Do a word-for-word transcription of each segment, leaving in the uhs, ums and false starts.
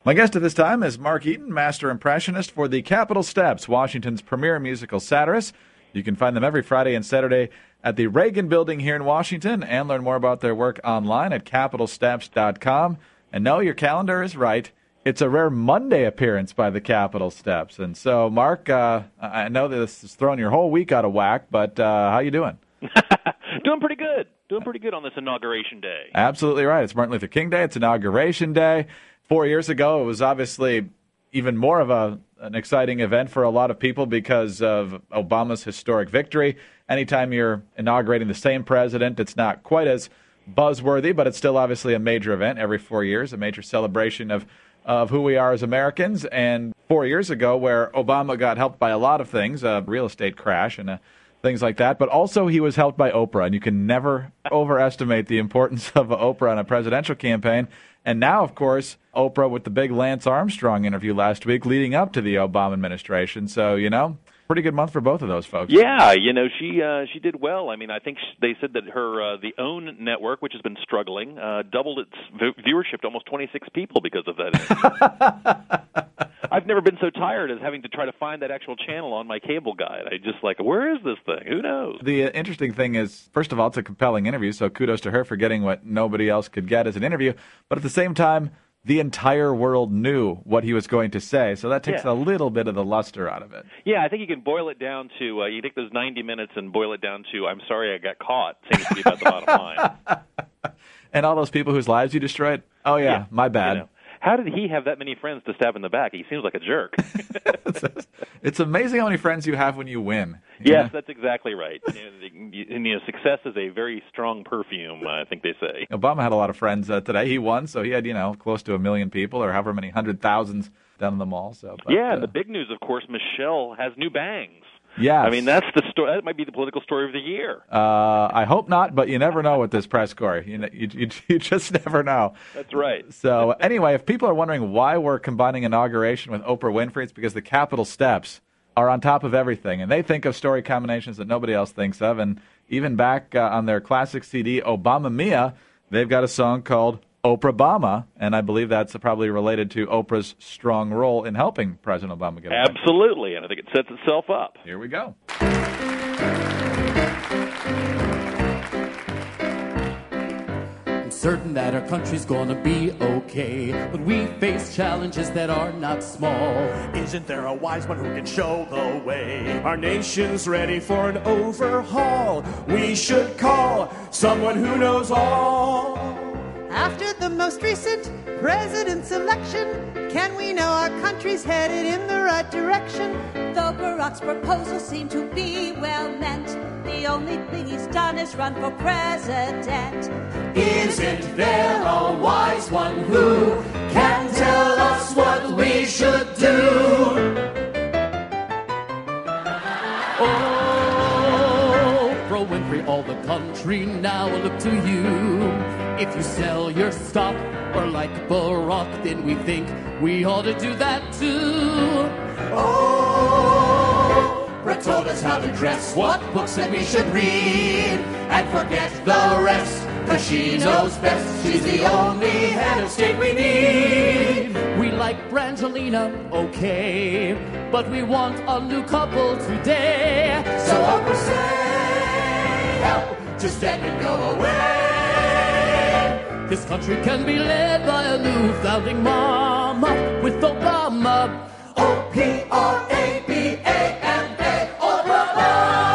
My guest at this time is Mark Eaton, master impressionist for the Capitol Steps, Washington's premier musical satirists. You can find them every Friday and Saturday at the Reagan Building here in Washington and learn more about their work online at capitol steps dot com. And no, your calendar is right. It's a rare Monday appearance by the Capitol Steps. And so, Mark, uh, I know this is throwing your whole week out of whack, but uh, how you doing? Doing pretty good. Doing pretty good on this Inauguration Day. Absolutely right. It's Martin Luther King Day. It's Inauguration Day. Four years ago, it was obviously even more of a an exciting event for a lot of people because of Obama's historic victory. Anytime you're inaugurating the same president, it's not quite as buzzworthy, but it's still obviously a major event every four years, a major celebration of, of who we are as Americans. And four years ago, where Obama got helped by a lot of things, a real estate crash and a things like that. But also he was helped by Oprah, and you can never overestimate the importance of Oprah in a presidential campaign. And now, of course, Oprah with the big Lance Armstrong interview last week leading up to the Obama administration. So, you know, pretty good month for both of those folks. Yeah, you know, she uh, she did well. I mean, I think sh- they said that her uh, the OWN network, which has been struggling, uh, doubled its v- viewership to almost twenty-six people because of that. I've never been so tired as having to try to find that actual channel on my cable guide. I just like, where is this thing? Who knows? The uh, interesting thing is, first of all, it's a compelling interview, so kudos to her for getting what nobody else could get as an interview. But at the same time, the entire world knew what he was going to say, so that takes yeah. a little bit of the luster out of it. Yeah, I think you can boil it down to, uh, you take those ninety minutes and boil it down to, I'm sorry I got caught, seems to be about the bottom line. And all those people whose lives you destroyed? Oh, yeah, yeah. my bad. You know. How did he have that many friends to stab in the back? He seems like a jerk. it's, it's amazing how many friends you have when you win. You yes, know? That's exactly right. You know, the, and, you know, success is a very strong perfume, I think they say. Obama had a lot of friends uh, today. He won, so he had, you know, close to a million people or however many hundred thousands down in the mall. So, but, yeah, uh, the big news, of course, Michelle has new bangs. Yeah, I mean, that's the story. That might be the political story of the year. Uh, I hope not, but you never know with this press corps. You, you, you, you just never know. That's right. So anyway, if people are wondering why we're combining inauguration with Oprah Winfrey, it's because the Capitol Steps are on top of everything, and they think of story combinations that nobody else thinks of. And even back uh, on their classic C D, Obama Mia, they've got a song called Oprah-Bama, and I believe that's probably related to Oprah's strong role in helping President Obama get elected. Absolutely, and I think it sets itself up. Here we go. I'm certain that our country's gonna be okay, but we face challenges that are not small. Isn't there a wise one who can show the way? Our nation's ready for an overhaul. We should call someone who knows all. After the most recent president's election, can we know our country's headed in the right direction? Though Barack's proposals seem to be well meant, the only thing he's done is run for president. Isn't there a wise one who can tell us what we should do? Oh, Oprah Winfrey, all the country now will look to you. If you sell your stock, or like Barack, then we think we ought to do that too. Oh, Brett told us how to dress, what books that we should read, and forget the rest, cause she knows best. She's the only head of state we need. We like Brangelina, okay, but we want a new couple today. So Oprah say, help, just step and go away. This country can be led by a new founding mom with Obama. O P R A B A M A, Obama.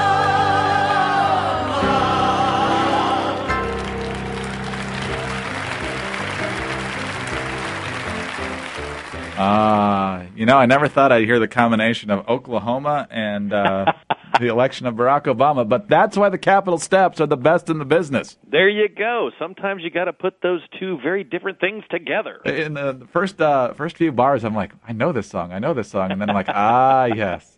Uh, you know, I never thought I'd hear the combination of Oklahoma and uh, the election of Barack Obama, but that's why the Capitol Steps are the best in the business. There you go. Sometimes you got to put those two very different things together. In the first uh, first few bars, I'm like, I know this song, I know this song, and then I'm like, ah, yes,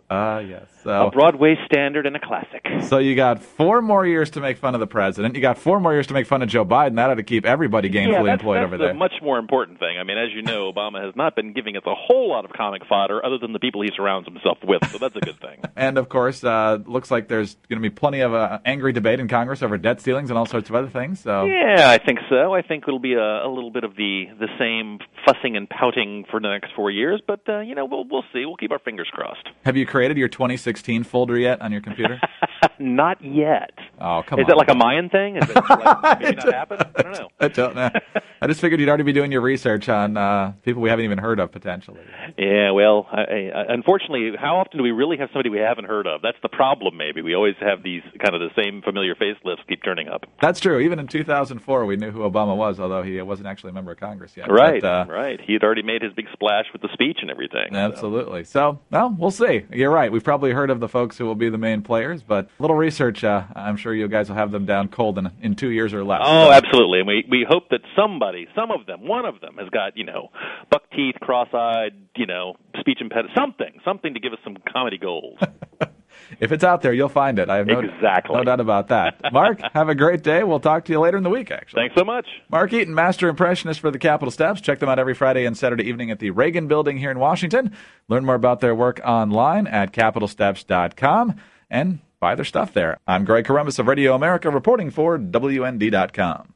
Ah, uh, yes. So, a Broadway standard and a classic. So you got four more years to make fun of the president. You got four more years to make fun of Joe Biden. That ought to keep everybody gainfully yeah, that's, employed that's over the there. much more important thing. I mean, as you know, Obama has not been giving us a whole lot of comic fodder other than the people he surrounds himself with, so that's a good thing. And, of course, uh, looks like there's going to be plenty of uh, angry debate in Congress over debt ceilings and all sorts of other things. So yeah, I think so. I think it'll be a, a little bit of the, the same fussing and pouting for the next four years, but, uh, you know, we'll, we'll see. We'll keep our fingers crossed. Have you created your twenty sixteen folder yet on your computer? Not yet. Oh, come Is on. Is that like a Mayan thing? Is it like maybe not happen? I don't know. I don't know. I just figured you'd already be doing your research on uh, people we haven't even heard of, potentially. Yeah, well, I, I, unfortunately, how often do we really have somebody we haven't heard of? That's the problem, maybe. We always have these kind of the same familiar facelifts keep turning up. That's true. Even in two thousand four, we knew who Obama was, although he wasn't actually a member of Congress yet. Right, but, uh, right. He had already made his big splash with the speech and everything. Absolutely. So. so, well, we'll see. You're right. We've probably heard of the folks who will be the main players, but a little research, uh, I'm sure you guys will have them down cold in, in two years or less. Oh, so. Absolutely. And we, we hope that somebody, some of them, one of them has got, you know, buck teeth, cross-eyed, you know, speech impediment, something, something to give us some comedy gold. If it's out there, you'll find it. I have no, exactly. no doubt about that. Mark, have a great day. We'll talk to you later in the week, actually. Thanks so much. Mark Eaton, Master Impressionist for the Capitol Steps. Check them out every Friday and Saturday evening at the Reagan Building here in Washington. Learn more about their work online at capitol steps dot com and buy their stuff there. I'm Greg Corombos of Radio America reporting for W N D dot com.